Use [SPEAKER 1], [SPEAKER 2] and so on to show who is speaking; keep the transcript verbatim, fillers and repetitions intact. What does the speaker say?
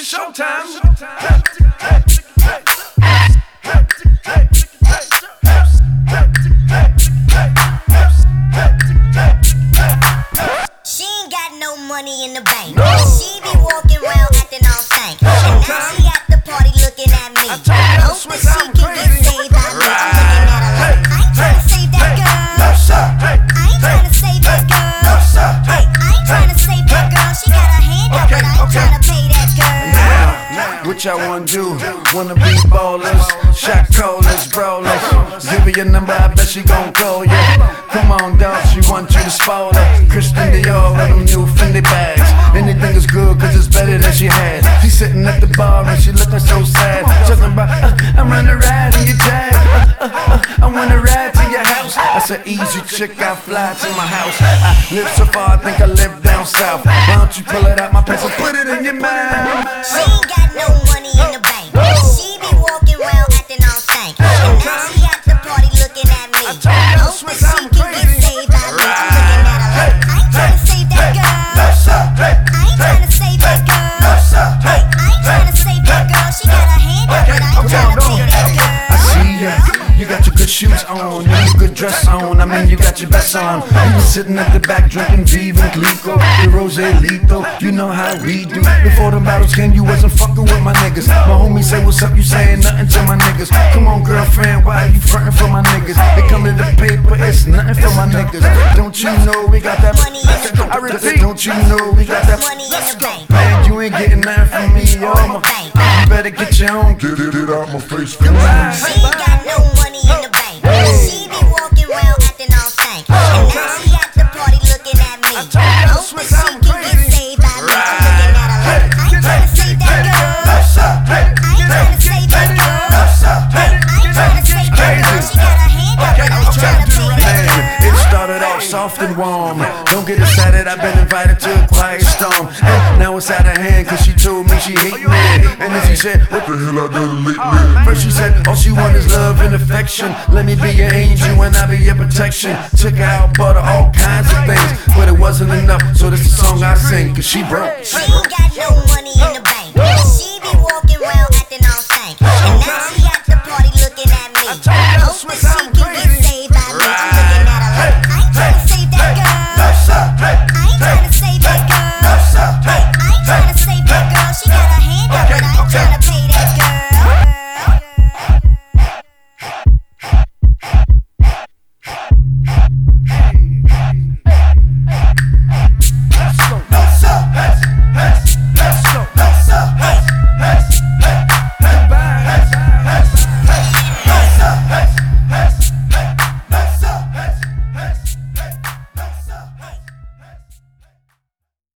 [SPEAKER 1] It's showtime.
[SPEAKER 2] She ain't got no money in the bank. No. She be walking around acting all stank. And now she at the party looking at me. I hope that she can get saved by me. I'm looking at her like, I ain't tryna save that girl.
[SPEAKER 1] No, sir.
[SPEAKER 2] I ain't tryna save that girl.
[SPEAKER 1] No, sir.
[SPEAKER 2] Hey, I ain't tryna save that girl. She got her hand up, but I ain't tryna pay that girl.
[SPEAKER 1] Now, what y'all wanna do? Wanna be ballers, shot callers, brawlers. Give her your number, I bet she gon' call you. Come on, dog, she want you to spoil her. Christian Dior with them new Fendi bags. Anything is good, cause it's better than she had. She sitting at the bar and she looking so sad. Talking about, uh, I'm running ride in your jag. Uh, uh, uh, I wanna ride to your house. That's an easy chick, I fly to my house. I live so far, I think I live down south. Why don't you pull it out my pants and put it in your mouth?
[SPEAKER 2] She ain't got no money in the bank. She be walking around acting all stank. And now she at the party looking at me. I hope that she can get saved by me. I'm looking at her like, I ain't tryna save that girl. I ain't tryna save that girl. Hey, I ain't tryna save that girl. She got her hand up, but I ain't tryna pay that girl.
[SPEAKER 1] I see ya. You got your good shoes on, you got your good dress on. I mean, you got your best on. You been sitting at the back drinking Viva Clico, the Rose Lito. You know how we do. Before the bottles came, you wasn't fucking with my niggas. My homie say, what's up? You saying nothing to my niggas. Come on, girlfriend, why you frontin' for my niggas? They come to the paper, it's nothing for my niggas. Don't you know we got that
[SPEAKER 2] money in the bank?
[SPEAKER 1] I repeat, don't you know we got that
[SPEAKER 2] Money in the bank.
[SPEAKER 1] man? You ain't getting nothing from me, yo. You better get your own.
[SPEAKER 3] Get it, it out my face.
[SPEAKER 2] She ain't got no money in the bank. She be walking around acting all stank. And now she at the party looking at me. I hope that she can get saved by me. I'm looking at her like, I ain't tryna save that girl. I ain't tryna save that girl. Hey, I ain't tryna save that girl. She got her hand up, but I ain't tryna pay that girl.
[SPEAKER 1] It started off soft and warm. Don't get excited, I've been invited to a quiet storm. And now it's out of hand, cause she told me she hate me. And then she said, what
[SPEAKER 3] The hell I done lately?
[SPEAKER 1] first she said, all she want is love and affection. Let me be your angel and I'll be your protection. Took her out, bought her all kinds of things, but it wasn't enough, so this is the song I sing, cause she broke.
[SPEAKER 2] She ain't got no money in the